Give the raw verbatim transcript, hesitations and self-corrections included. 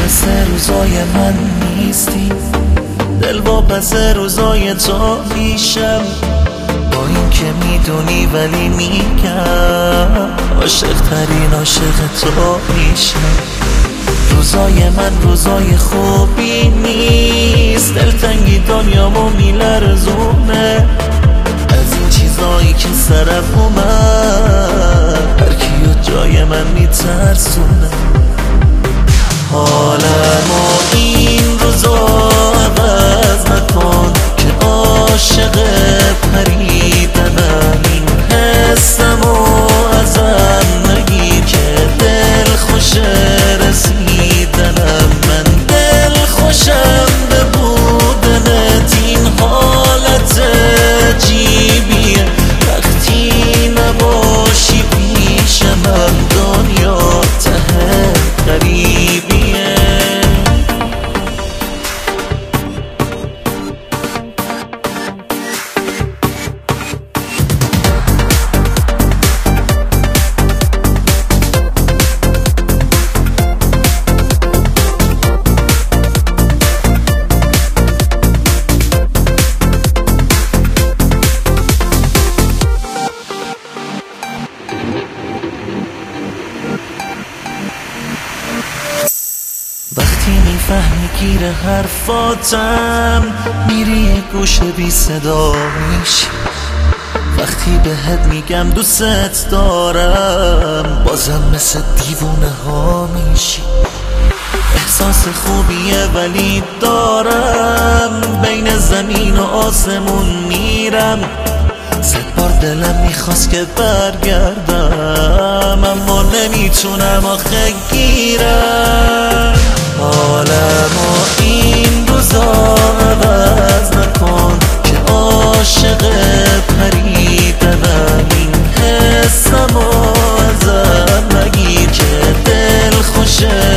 مثل روزای من نیستی، دل واپس روزای تو میشم. با این که میدونی ولی میگم عاشق ترین عاشق تو میشم. روزای من روزای خوبی نیست، دلتنگی دنیامو میلرزونه. از این چیزایی که سرم اومد هر کیو جای من میترسونه. حالمو این روزا عوض نکن که عاشق پریدنم. این حسمو ازم نگیر که دل خوش رسیدنم. من دل خوشم به بودنت، این حالت عجیبیه وقتی نباشی پیشم. دنیا ته غریبیه. وقتی میفهمی گیر حرفاتم میری یه گوشه بی صدا میشی. وقتی بهت میگم دوست دارم بازم مثل دیوونه ها میشی. احساس خوبیه ولی دارم بین زمین و آسمون میرم. صد بار دلم میخواست که برگردم اما نمیتونم آخه گیرم. حالمو این روزا عوض نکن که عاشق پریدنم. این حسمو ازم نگیر که دل خوشه